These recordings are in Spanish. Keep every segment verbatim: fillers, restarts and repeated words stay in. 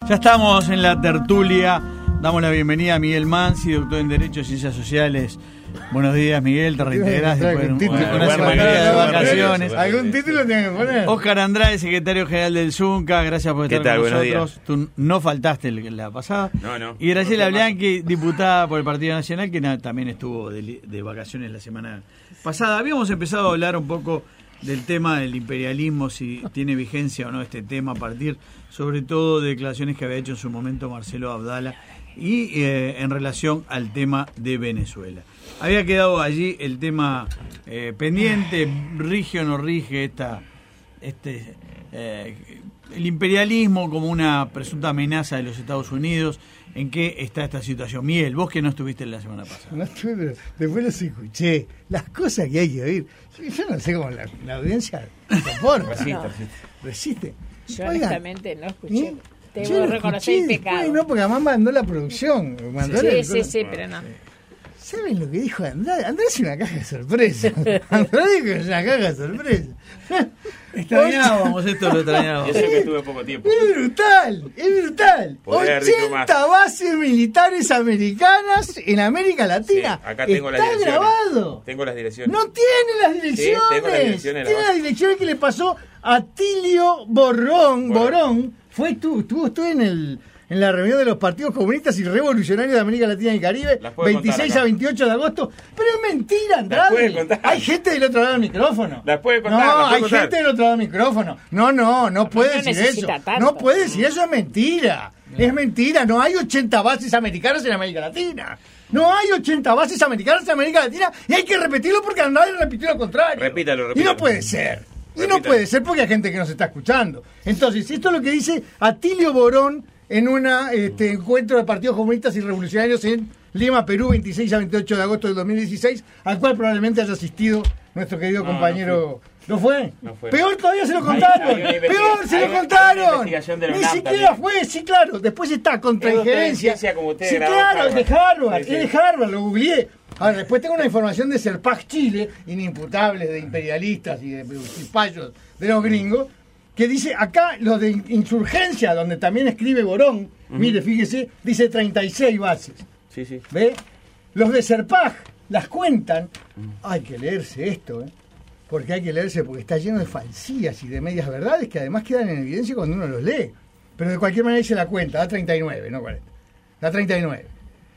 Ya estamos en la tertulia. Damos la bienvenida a Miguel Mansi, doctor en Derecho y Ciencias Sociales. Buenos días, Miguel, te reintegrás después de una, una semana de vacaciones. ¿Algún título tiene que poner? Oscar Andrade, secretario general del Zunca, gracias por estar tal? con Buenos nosotros. días. Tú no faltaste la pasada. No, no. Y Graciela Bianchi, diputada por el Partido Nacional, que también estuvo de, de vacaciones la semana pasada. Habíamos empezado a hablar un poco del tema del imperialismo, si tiene vigencia o no este tema, a partir sobre todo de declaraciones que había hecho en su momento Marcelo Abdala y eh, en relación al tema de Venezuela. Había quedado allí el tema eh, pendiente, rige o no rige esta, este, eh, el imperialismo como una presunta amenaza de los Estados Unidos. ¿En qué está esta situación? Miguel, vos que no estuviste la semana pasada. No estuve, pero después los escuché. Las cosas que hay que oír. Yo no sé cómo la, la audiencia soporta. Resiste, no. resiste. Resiste. Yo Oigan, honestamente no escuché. ¿eh? Debo Yo lo reconocer escuché el pecado. después, no, porque además mandó la producción. Mandó Sí, la- sí, sí, pero no. ¿Saben lo que dijo Andrade? Andrade es una caja de sorpresa. Andrade es una caja de sorpresa. Extrañábamos esto, lo Yo extrañábamos. sé que tuve poco tiempo. Es brutal, es brutal. Podría haber dicho ochenta bases militares americanas en América Latina. Sí, acá tengo las Está direcciones. grabado. Tengo las direcciones. No tiene las direcciones. Sí, tengo las direcciones, Tiene la las direcciones que le pasó a Tilio Borrón. Borrón. Borrón. Fue tú, estuvo tú en el en la reunión de los partidos comunistas y revolucionarios de América Latina y Caribe, Las puede contar veintiséis acá. a veintiocho de agosto. Pero es mentira, Andrade. puede contar. Hay gente del otro lado del micrófono. Las puede contar, No, las puede hay contar. gente del otro lado del micrófono. No, no, no puede no decir eso. necesita tanto. No puede decir eso, es mentira. Es mentira, no hay ochenta bases americanas en América Latina. No hay ochenta bases americanas en América Latina y hay que repetirlo porque Andrade repitió lo contrario. Repítalo, Y repítalo. no puede ser. Y no Repítalo. puede ser porque hay gente que nos está escuchando. Entonces, esto es lo que dice Atilio Borón en un este, encuentro de partidos comunistas y revolucionarios en Lima, Perú, veintiséis a veintiocho de agosto del dos mil dieciséis, al cual probablemente haya asistido nuestro querido No, compañero. ¿No fue? No fue. Peor todavía se lo Hay- contaron. hay una investiga- Peor se hay lo una- hay contaron. una investigación de la Ni UNAM siquiera también. fue, sí, claro. Después está contra Es doctor en injerencia. ciencia como usted, Sí, graduado en claro, es de Harvard. Harvard. Sí, sí. Es de Harvard, lo googleé. Ahora, después tengo una información de Serpag Chile, inimputables de imperialistas y de payos de los gringos, que dice acá los de insurgencia, donde también escribe Borón, mire, fíjese, dice treinta y seis bases. Sí, sí. ¿Ve? Los de Serpag las cuentan. Hay que leerse esto, ¿eh? Porque hay que leerse, porque está lleno de falsías y de medias verdades que además quedan en evidencia cuando uno los lee. Pero de cualquier manera dice la cuenta, da treinta y nueve, no cuarenta. Da treinta y nueve.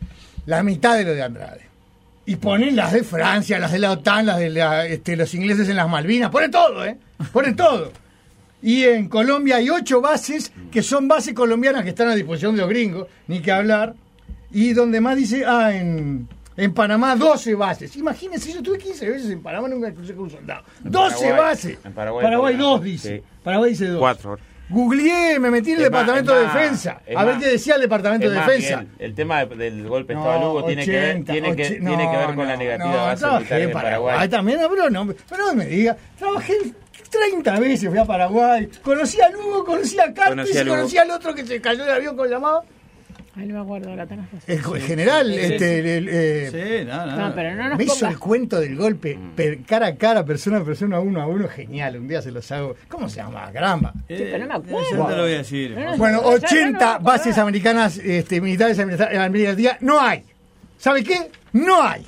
La mitad de lo de Andrade. Y ponen las de Francia, las de la OTAN, las de la, este, los ingleses en las Malvinas. Ponen todo, ¿eh? Ponen todo. Y en Colombia hay ocho bases que son bases colombianas que están a disposición de los gringos, ni que hablar. Y donde más dice, ah, en, en Panamá doce bases. Imagínense, yo estuve quince veces en Panamá, nunca crucé con un soldado. doce Paraguay. bases. En Paraguay, Paraguay Paraguay. dos dice. Sí. Paraguay dice dos. Cuatro ahora. Googleé, me metí en el Es más, Departamento es de más, Defensa. es A ver más. qué decía el Departamento Es de más, Defensa. Miguel, el tema del golpe de No, Estado de Lugo tiene que ver, ochenta, tiene que, och- tiene que ver no, con la no, negativa no, de base trabajé militar en Paraguay. también, no, pero no, pero no me diga. Trabajé treinta veces, fui a Paraguay. Conocí a Lugo, conocí a Cartes Conocí a y Lugo. conocí al otro que se cayó del avión con llamado. Ay, no me acuerdo, la tenés razón. El, el general, Sí, sí, este, el- el, eh, Sí, no, no. No, pero no nos me hizo pongas. el cuento del golpe per- cara a cara, persona a persona, uno a uno, genial. Un día se los hago. ¿Cómo se llama? Caramba. Eh, Sí, pero no me acuerdo. Ya te lo voy a decir. No, no, Bueno, Ya, ya, no, ochenta no, bases no. americanas, este, militares en América Latina, no hay. ¿Sabe qué? No hay.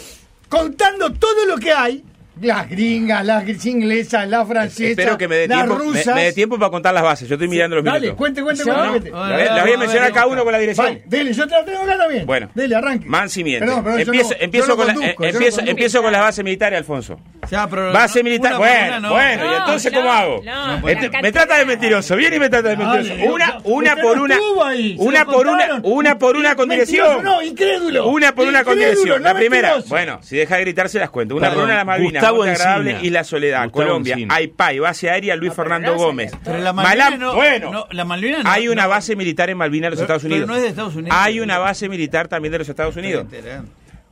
Contando todo lo que hay, las gringas, las inglesas, las francesas, Espero que me dé las tiempo, me, rusas. me dé tiempo para contar las bases. Yo estoy mirando los Dale, minutos. cuente, cuente, Yo- cuente. no, cuente. no, La voy, la voy a mencionar cada uno con la dirección. Vale, dele, yo te la tengo acá también. Bueno. Dele, arranque. Mansi miente. Perdón, perdón, yo empiezo no- empiezo, yo no con, la- conduzco, eh, yo no empiezo, conduzco. empiezo con las bases militares, Alfonso. Ya, pero Base no, militar. una por Bueno, una no. bueno, y No, entonces, no, ¿cómo hago? no, me, la me cantidad. trata de mentiroso, viene y me trata de mentiroso. Dale, una, yo- una usted por no una. estuvo ahí, se Una lo por una, contaron. una por una con Mentiroso, dirección. No, incrédulo. Una por una con Incrédulo, dirección. no La primera, mentiroso. bueno, si deja de gritar se las cuento. Una Perdón, por una las Malvinas, Gustavo Monte Agradable, Encina. Isla Soledad, Gustavo Colombia, Encina. Aipay, base aérea Luis No, pero Fernando no se Gómez. inventó. Pero la Malam- Malvinas no, bueno, no, la Malvinas no, hay una no. base militar en Malvinas de los Pero- Estados Unidos. pero no es de Estados Unidos. Hay una base militar también de los Estados Unidos. Estoy enterando.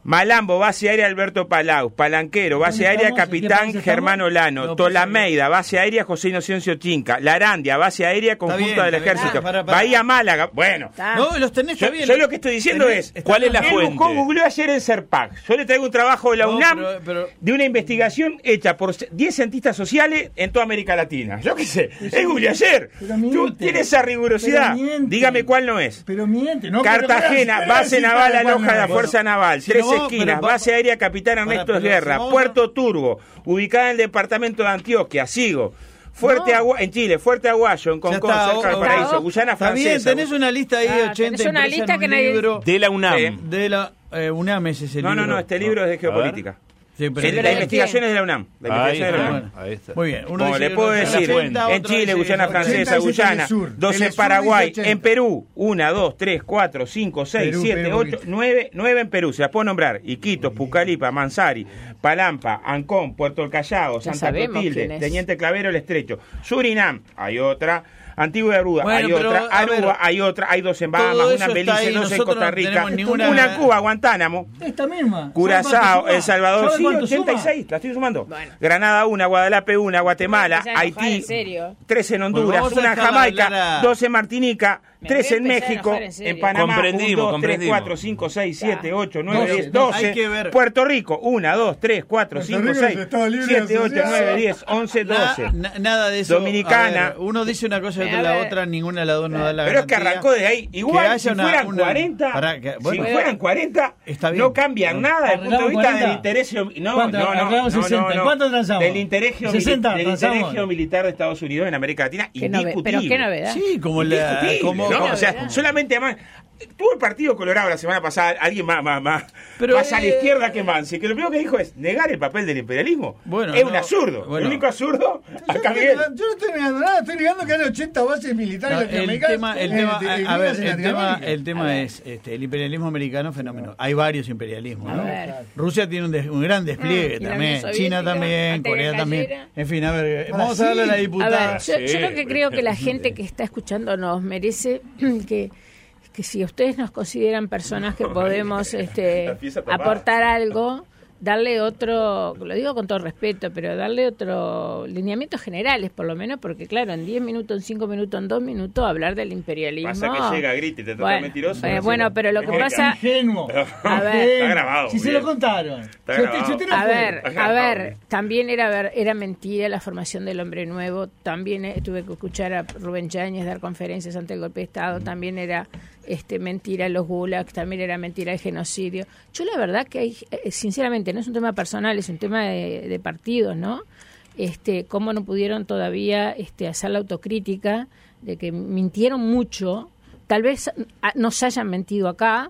Malambo, base aérea Alberto Palau. Palanquero, base aérea estamos? ¿En qué Capitán país estamos? Germano Lano. No, pues, Tolameida, base aérea José Inocencio Chinca. Larandia, base aérea Conjunto bien, del está bien. Ejército. Ah, para, para. Bahía Málaga. Bueno, Está. No, los tenés, está yo, bien. yo lo que estoy diciendo Tenés- es, está ¿cuál es la él fuente? buscó, googleó ayer en Serpac. Yo le traigo un trabajo de la No, UNAM pero- pero- de una investigación hecha por diez cientistas sociales en toda América Latina. Yo qué sé, es googleé ayer. Pero Tú miente. tienes esa rigurosidad. Pero miente. Dígame cuál no es. Pero miente, ¿no? Cartagena, Pero- base pero- naval pero- aloja de la bueno, Fuerza Naval, si tres no, esquinas, pero va- base aérea Capitán Ernesto Para, pero Guerra, si vamos Puerto Turbo, ubicada en el departamento de Antioquia, sigo. Fuerte No. Agua, en Chile, Fuerte Aguayo, en Ya Concón, está, cerca del o- Paraíso, o- Guyana Está bien, Francesa. tenés una lista ahí, Ah, ochenta tenés una impresa lista en que un nadie- libro De la UNAM. Sí. de la eh, UNAM es ese No, libro. no, no, este libro es de geopolítica. Sí, pero- El- pero la ¿de investigación quién? es de la UNAM. La Ahí investigación es de la está, UNAM. ahí está. Muy bien. Uno Como dice le que puedo no es decir, la fuente, en otro Chile, dice que Guyana es la fuente. Francesa, ochenta dice Guyana, Telesur. doce en Telesur Paraguay, dice ochenta. en Perú, uno, dos, tres, cuatro, cinco, seis, Perú, siete, Perú, ocho, poquito. nueve, nueve en Perú, se las puedo nombrar. Iquitos, Pucallpa, Mansari, Palampa, Ancón, Puerto El Callao, Ya Santa sabemos quién Clotilde, es. Teniente Clavero, El Estrecho. Surinam, hay otra. Antigua y Aruba, Bueno, hay pero, otra. a ver, Aruba, hay otra. Hay dos en Bahamas, todo una eso en está Belice, ahí, dos en nosotros Costa no Rica, tenemos ninguna- una en Cuba, Guantánamo. Esta misma. Curazao, ¿Sabe cuánto El Salvador, suma? sí, ¿Sabe cuánto ochenta y seis, suma? la estoy sumando. Bueno. Granada una, Guadalupe una, Guatemala, Me voy a empezar a enojar, Haití, en serio. tres en Bueno, Honduras, vamos a una en dejarla Jamaica, hablar a- dos en Martinica, Me tres voy a en empezar a México, enojar, en serio. en Panamá, Comprendimos, uno, dos, tres, comprendimos. cuatro, cinco, seis, siete, Ya. ocho, nueve, doce, diez, doce. doce. Hay que ver. Puerto Rico, uno, dos, tres, cuatro, Puerto cinco, Rico seis, es Estado Libre siete, ocho, Asociado. nueve, diez, once, Na- doce. na- nada de eso. Dominicana. A ver, uno dice una cosa y A otra la ver. otra, ninguna de las dos nos da la Pero es que garantía. arrancó de ahí. Igual, haya si una- fueran una- cuarenta, Pará, que- bueno. si fueran cuarenta, Está bien. no cambian nada desde el punto de ¿Arreglamos vista del cuarenta? interés. geo- No, ¿Cuánto? no, no, Arreglamos no, sesenta. no, no. ¿Cuánto transamos? Del interés, geomili- sesenta, del interés transamos. geomilitar de Estados Unidos en América Latina, Qué nove- indiscutible. pero qué novedad. Sí, como la. Indiscutible, Como, ¿no? como- O sea, novedad. solamente además. Tuvo el Partido Colorado la semana pasada, alguien más, más, más, Pero, más a la eh, izquierda que Mansi, que lo primero que dijo es negar el papel del imperialismo. Bueno, es no, un absurdo. bueno. El único absurdo, Yo, acá estoy Miguel. negando- yo no estoy negando nada, estoy negando que hay ochenta bases militares No, el latinoamericanas. tema, el eh, tema, de- a, a unidas ver, en el tema, Latinoamérica. el tema es este, el imperialismo americano fenómeno. Hay varios imperialismos, A ¿no? ver. Rusia tiene un, des- un gran despliegue Ah, y la también, Unión China Soviética, también, antes de Corea que también. cayera. En fin, a ver, Ahora vamos a darle a la sí. A diputada. ver, yo, yo sí, lo que creo que la gente que está escuchando nos merece que, que si ustedes nos consideran personas que podemos este, La pieza tapada. aportar algo, darle otro, lo digo con todo respeto, pero darle otro lineamientos generales, por lo menos, porque claro, en diez minutos, en cinco minutos, en dos minutos, hablar del imperialismo. Pasa que llega, grita y te trata bueno, mentiroso. eh, no sé. bueno, pero lo que Venga. pasa... Ingenuo. A ver. Ingenuo. Está grabado, Si se bien. lo contaron. Está Si usted- grabado. si usted no A fue. ver, Ajá, a ver, Pauli. también era ver, era mentira la formación del hombre nuevo, también eh, tuve que escuchar a Rubén Yáñez dar conferencias ante el golpe de Estado, también era este mentira los gulags, también era mentira el genocidio. Yo la verdad que hay, eh, sinceramente, no es un tema personal, es un tema de, de partidos, ¿no? Este, cómo no pudieron todavía este, hacer la autocrítica de que mintieron mucho, tal vez ah, nos hayan mentido acá,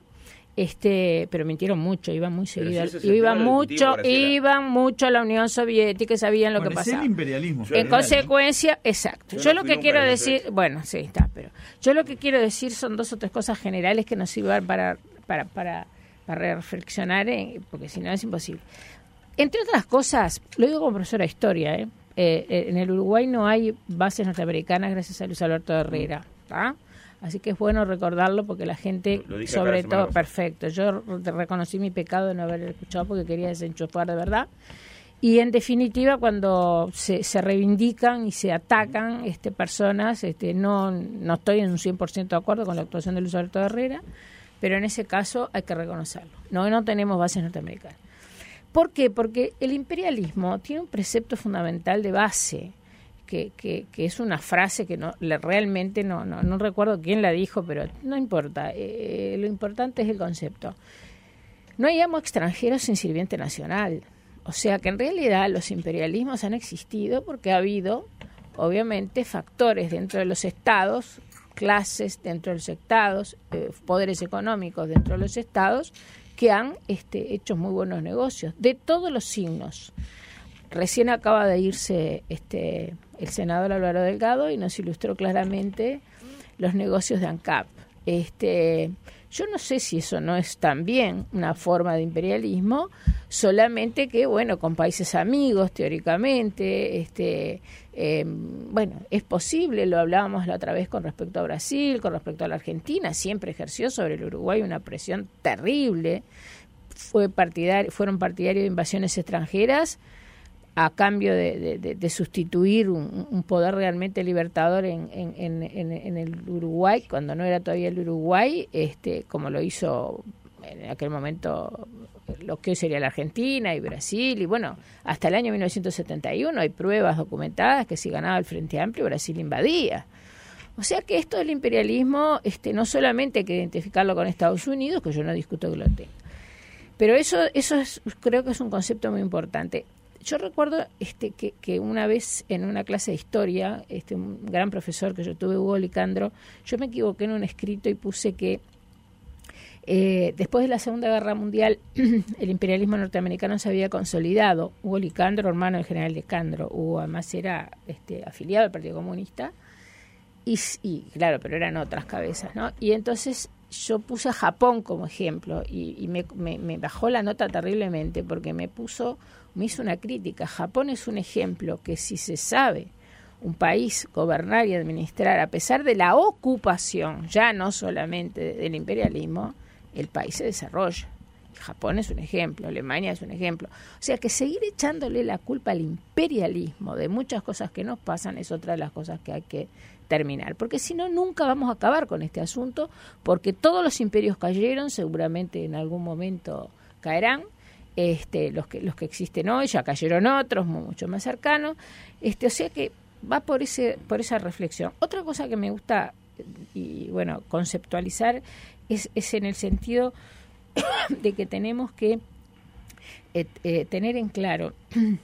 este, pero mintieron mucho, iban muy Pero seguido, si ese es el iban tema mucho, discutivo, Graciela. iban mucho a la Unión Soviética y sabían lo Bueno, que es pasaba. el imperialismo. En general, consecuencia, exacto. Yo Yo, no lo fui que nunca quiero a la decir, Unión bueno, sí está, pero yo lo que quiero decir son dos o tres cosas generales que nos sirvan para para para, para reflexionar, en- porque si no es imposible. Entre otras cosas, lo digo como profesora de historia, ¿eh? Eh, eh, en el Uruguay no hay bases norteamericanas gracias a Luis Alberto Herrera, ¿tá? Así que es bueno recordarlo porque la gente, Lo dije acá la sobre semana todo, pasada. perfecto. Yo re- reconocí mi pecado de no haber escuchado porque quería desenchufar de verdad. Y en definitiva, cuando se, se reivindican y se atacan este, personas, este, no, no estoy en un cien por ciento de acuerdo con la actuación de Luis Alberto Herrera, pero en ese caso hay que reconocerlo. No, no tenemos bases norteamericanas. ¿Por qué? Porque el imperialismo tiene un precepto fundamental de base, que, que, que es una frase que no le, realmente no, no, no recuerdo quién la dijo, pero no importa. Eh, lo importante es el concepto. No hay amo extranjero sin sirviente nacional. O sea que en realidad los imperialismos han existido porque ha habido, obviamente, factores dentro de los estados, clases dentro de los estados, eh, poderes económicos dentro de los estados, que han este, hecho muy buenos negocios, de todos los signos. Recién acaba de irse este, el senador Álvaro Delgado y nos ilustró claramente los negocios de ANCAP. Este, yo no sé si eso no es también una forma de imperialismo, solamente que, bueno, con países amigos, teóricamente, este, eh, bueno, es posible, lo hablábamos la otra vez con respecto a Brasil, con respecto a la Argentina, siempre ejerció sobre el Uruguay una presión terrible, fue partidario, fueron partidarios de invasiones extranjeras a cambio de, de, de, de sustituir un, un poder realmente libertador en, en, en, en el Uruguay, cuando no era todavía el Uruguay, este, como lo hizo en aquel momento lo que hoy sería la Argentina y Brasil, y bueno, hasta el año mil novecientos setenta y uno hay pruebas documentadas que si ganaba el Frente Amplio, Brasil invadía. O sea que esto del imperialismo, este, no solamente hay que identificarlo con Estados Unidos, que yo no discuto que lo tenga, pero eso, eso es, creo que es un concepto muy importante. Yo recuerdo este, que, que una vez en una clase de historia, este, un gran profesor que yo tuve, Hugo Licandro, yo me equivoqué en un escrito y puse que eh, después de la Segunda Guerra Mundial el imperialismo norteamericano se había consolidado. Hugo Licandro, hermano del general Licandro, Hugo además era este, afiliado al Partido Comunista, y, y claro, pero eran otras cabezas, ¿no? Y entonces yo puse a Japón como ejemplo y, y me, me, me bajó la nota terriblemente porque me puso, me hizo una crítica. Japón es un ejemplo que si se sabe un país gobernar y administrar a pesar de la ocupación, ya no solamente del imperialismo, el país se desarrolla. Japón es un ejemplo, Alemania es un ejemplo. O sea que seguir echándole la culpa al imperialismo de muchas cosas que nos pasan es otra de las cosas que hay que terminar, porque si no nunca vamos a acabar con este asunto, porque todos los imperios cayeron, seguramente en algún momento caerán, este, los que los que existen hoy, ya cayeron otros mucho más cercanos, este, o sea que va por ese por esa reflexión. Otra cosa que me gusta y bueno conceptualizar es, es en el sentido de que tenemos que eh, eh, tener en claro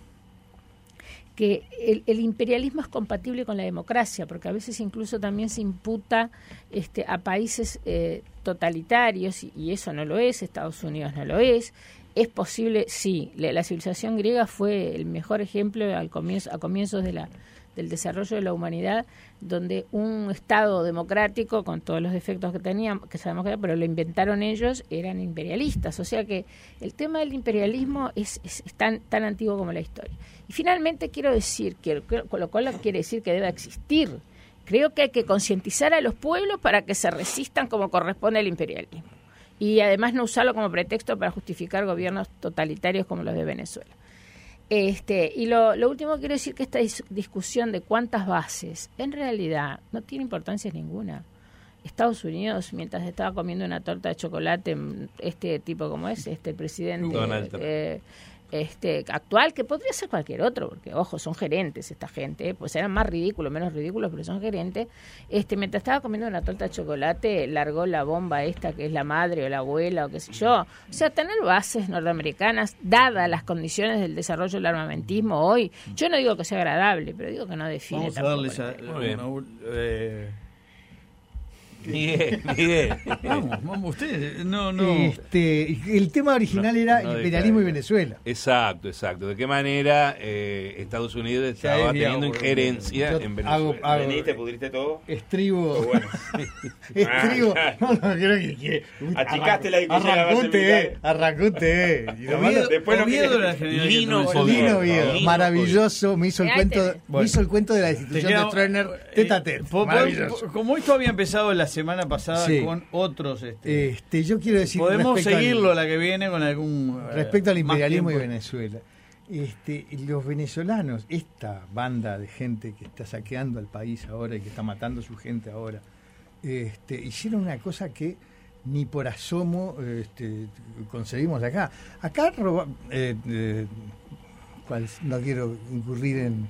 que el, el imperialismo es compatible con la democracia, porque a veces incluso también se imputa este, a países eh, totalitarios, y, y eso no lo es, Estados Unidos no lo es. Es posible, sí, la, la civilización griega fue el mejor ejemplo al comienzo, a comienzos de la, del desarrollo de la humanidad, donde un Estado democrático, con todos los defectos que tenían, que sabemos que era, pero lo inventaron ellos, eran imperialistas. O sea que el tema del imperialismo es, es, es tan, tan antiguo como la historia. Y finalmente quiero decir, que, con lo cual no quiere decir que deba existir. Creo que hay que concientizar a los pueblos para que se resistan como corresponde al imperialismo. Y además no usarlo como pretexto para justificar gobiernos totalitarios como los de Venezuela. Este, y lo, lo último que quiero decir que esta dis- discusión de cuántas bases, en realidad no tiene importancia ninguna. Estados Unidos, mientras estaba comiendo una torta de chocolate, este tipo como es, este el presidente eh, este actual, que podría ser cualquier otro, porque ojo, son gerentes esta gente, pues eran más ridículos, menos ridículos, pero son gerentes. Este, mientras estaba comiendo una torta de chocolate, largó la bomba esta que es la madre o la abuela o qué sé yo. O sea, tener bases norteamericanas, dadas las condiciones del desarrollo del armamentismo hoy, yo no digo que sea agradable, pero digo que no define. Vamos a darles a, una, eh, Miguel, Miguel. Vamos, vamos ustedes. No, no. Este, el tema original No, era no imperialismo y deja- Venezuela. Exacto, exacto. ¿De qué manera eh, Estados Unidos estaba desviado teniendo por- injerencia Yo en Venezuela? hago- hago- Veniste, pudriste todo. Estribo. Bueno. Estribo. Ah, No, no, creo que. que Achicaste la discusión a la Arrancó base un T V. militar. Arrancó un T V. Y lo malo- Oviedo, después no Oviedo quiere- era el general Lino que Oviedo. Lino Oviedo, Lino maravilloso, me hizo el Ahí cuento, tenés. me Bueno. hizo el cuento de la Te institución queda- de Stroessner, eh, tete a tete, po- po- maravilloso. Como esto había empezado la semana pasada Sí. con otros, este, Este, yo quiero decir podemos respecto al- seguirlo la que viene con algún eh, respecto al más imperialismo y tiempo. Venezuela. Este, los venezolanos, esta banda de gente que está saqueando al país ahora y que está matando a su gente ahora, este, hicieron una cosa que ni por asomo este, concebimos acá. Acá roba, eh, eh, cual- no quiero incurrir en,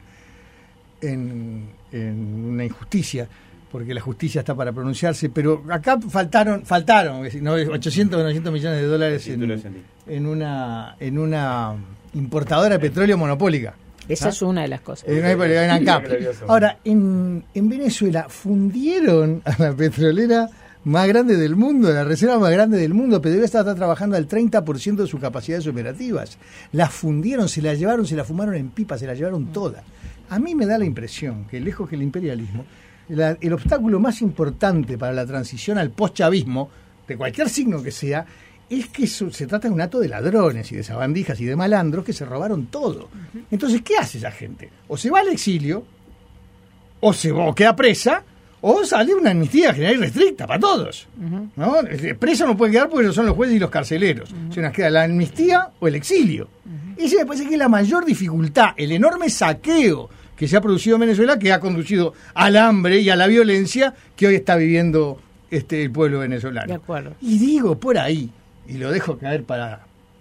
en, en una injusticia, porque la justicia está para pronunciarse, pero acá faltaron, faltaron, es decir, no, ochocientos o novecientos millones de dólares Sí, tú lo en, sentí. en una en una importadora de petróleo monopólica. Esa ¿Ah? es una de las cosas. En, en ANCAP. Ahora, en, en Venezuela fundieron a la petrolera más grande del mundo, la reserva más grande del mundo. PDVSA está trabajando al treinta por ciento de sus capacidades operativas. La fundieron, se la llevaron, se la fumaron en pipa, se la llevaron toda. A mí me da la impresión que, lejos que el imperialismo, la- el obstáculo más importante para la transición al postchavismo, de cualquier signo que sea, es que eso- se trata de un acto de ladrones y de sabandijas y de malandros que se robaron todo. Entonces, ¿qué hace esa gente? O se va al exilio, o se o queda presa, o sale una amnistía general y restricta para todos. Uh-huh. ¿No? Preso no puede quedar porque son los jueces y los carceleros. Uh-huh. Se nos queda la amnistía o el exilio. Uh-huh. Esa me parece que es la mayor dificultad, el enorme saqueo que se ha producido en Venezuela, que ha conducido al hambre y a la violencia que hoy está viviendo este el pueblo venezolano. De acuerdo. Y digo por ahí, y lo dejo caer para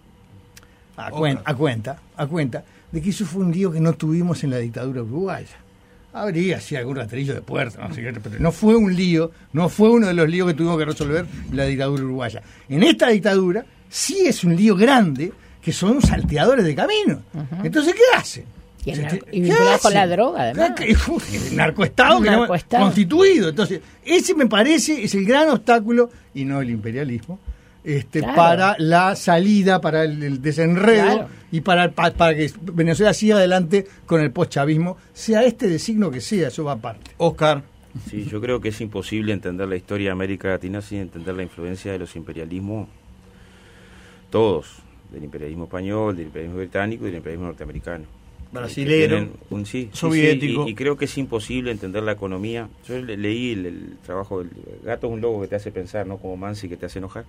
a, cuen, a cuenta, a cuenta, de que eso fue un lío que no tuvimos en la dictadura uruguaya. Habría sí algún rastrillo de puerta, no sé qué, pero no fue un lío, no fue uno de los líos que tuvimos que resolver en la dictadura uruguaya. En esta dictadura sí es un lío grande, que son salteadores de camino. Uh-huh. Entonces, ¿qué hacen? Y, el, y vinculado con la droga, además. El narcoestado que no, constituido. Entonces, ese me parece es el gran obstáculo, y no el imperialismo, este, claro. para la salida, para el, el desenredo, claro. y para, para, para que Venezuela siga adelante con el postchavismo, sea este designo que sea, eso va aparte. Oscar. Sí, yo creo que es imposible entender la historia de América Latina sin entender la influencia de los imperialismos, todos, del imperialismo español, del imperialismo británico y del imperialismo norteamericano. Brasilero, un, sí, soviético. Sí, sí, y, y creo que es imposible entender la economía. Yo le, leí el, el trabajo del Gato es un lobo que te hace pensar, ¿no? Como Mansi, que te hace enojar.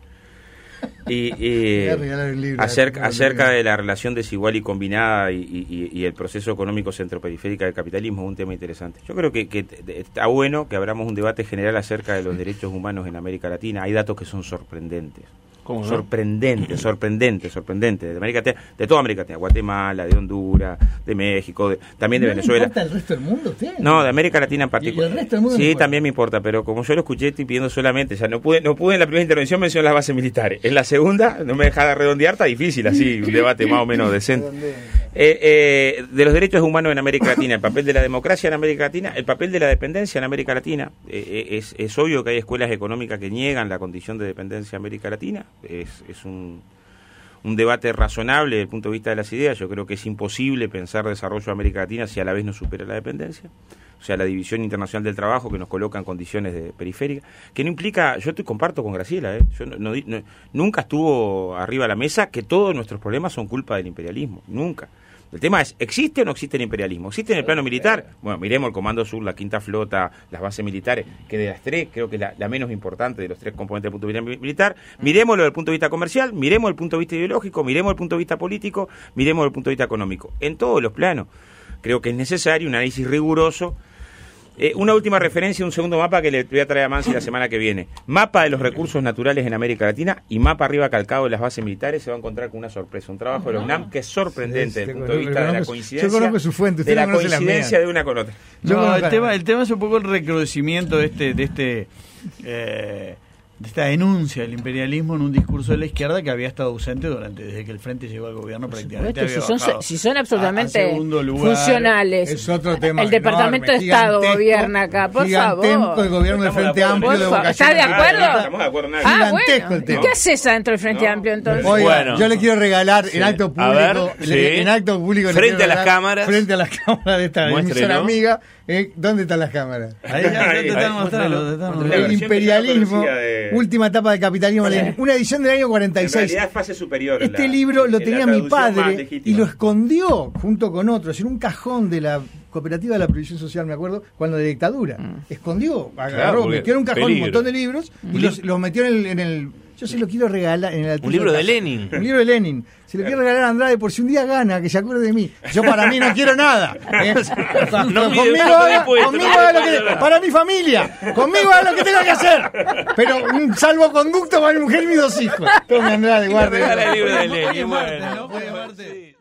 Y, y libro, acerca, acerca de la relación desigual y combinada y, y, y el proceso económico centroperiférico del capitalismo, un tema interesante. Yo creo que, que está bueno que abramos un debate general acerca de los derechos humanos en América Latina. Hay datos que son sorprendentes. ¿Cómo no? Sorprendente, sorprendente, sorprendente. De América Latina, de toda América Latina, Guatemala, de Honduras, de México, de, también de ¿No Venezuela. ¿No importa el resto del mundo usted? No, de América Latina en particular. ¿Y el resto del mundo sí, no también me importa, pero como yo lo escuché, estoy pidiendo solamente, o sea, no pude, no pude en la primera intervención mencionar las bases militares. En la segunda, no me dejaba redondear, está difícil, así, un debate más o menos decente. Eh, eh, de los derechos humanos en América Latina, el papel de la democracia en América Latina, el papel de la dependencia en América Latina. Eh, es, es obvio que hay escuelas económicas que niegan la condición de dependencia en América Latina. Es, es un, un debate razonable desde el punto de vista de las ideas. Yo creo que es imposible pensar desarrollo de América Latina si a la vez no supera la dependencia. O sea, la división internacional del trabajo que nos coloca en condiciones de periférica, que no implica, yo estoy comparto con Graciela, ¿eh? yo no, no, no, nunca estuvo arriba de la mesa que todos nuestros problemas son culpa del imperialismo, nunca. El tema es, ¿existe o no existe el imperialismo? ¿Existe en el plano militar? Bueno, miremos el Comando Sur, la Quinta Flota, las bases militares, que de las tres creo que es la, la menos importante de los tres componentes del punto de vista militar. Miremoslo desde el punto de vista comercial, miremos el punto de vista ideológico, miremos el punto de vista político, miremos el punto de vista económico. En todos los planos creo que es necesario un análisis riguroso. Eh, una última referencia, un segundo mapa que le voy a traer a Mansi la semana que viene. Mapa de los recursos naturales en América Latina y mapa arriba calcado de las bases militares. Se va a encontrar con una sorpresa. Un trabajo de los N A M que es sorprendente sí, desde el punto de vista de la coincidencia. Yo conozco su fuente, de la coincidencia de una con otra. No, el tema, el tema es un poco el recrudecimiento de este, de este, eh, de esta denuncia del imperialismo en un discurso de la izquierda que había estado ausente durante desde que el Frente llegó al gobierno prácticamente. Había si, son, si son absolutamente lugar, funcionales, es otro tema el Departamento de Estado gobierna acá, por favor. El gobierno del Frente Amplio de vocación. ¿Está de acuerdo? Estamos de acuerdo. Ah, bueno. El tema. ¿Qué haces adentro del Frente no. Amplio entonces? Oiga, bueno, yo le quiero regalar sí. en acto público, ver, le, sí. en acto público frente a las cámaras, frente a las cámaras de esta emisora amiga. Eh, ¿Dónde están las cámaras? Ahí ya, ya te están mostrando. El imperialismo, de... última etapa del capitalismo, sí. una edición del año cuarenta y seis. En realidad fase superior. Este la, libro lo tenía mi padre y lo legítima. escondió junto con otros en un cajón de la Cooperativa de la Previsión Social, me acuerdo, cuando de dictadura. Mm. Escondió, agarró, claro, metió en un cajón peligro. un montón de libros y los, los metió en el... En el yo se lo quiero regalar en el un libro de Lenin. Un libro de Lenin. Se lo quiero regalar a Andrade por si un día gana, que se acuerde de mí. Yo para mí no quiero nada. ¿eh? No, conmigo haga, conmigo haga lo que para mi familia. Conmigo haga lo que tenga que hacer. Pero un salvoconducto para mi mujer y mis dos hijos. Tome Andrade, guarde. El libro de Lenin. Bueno.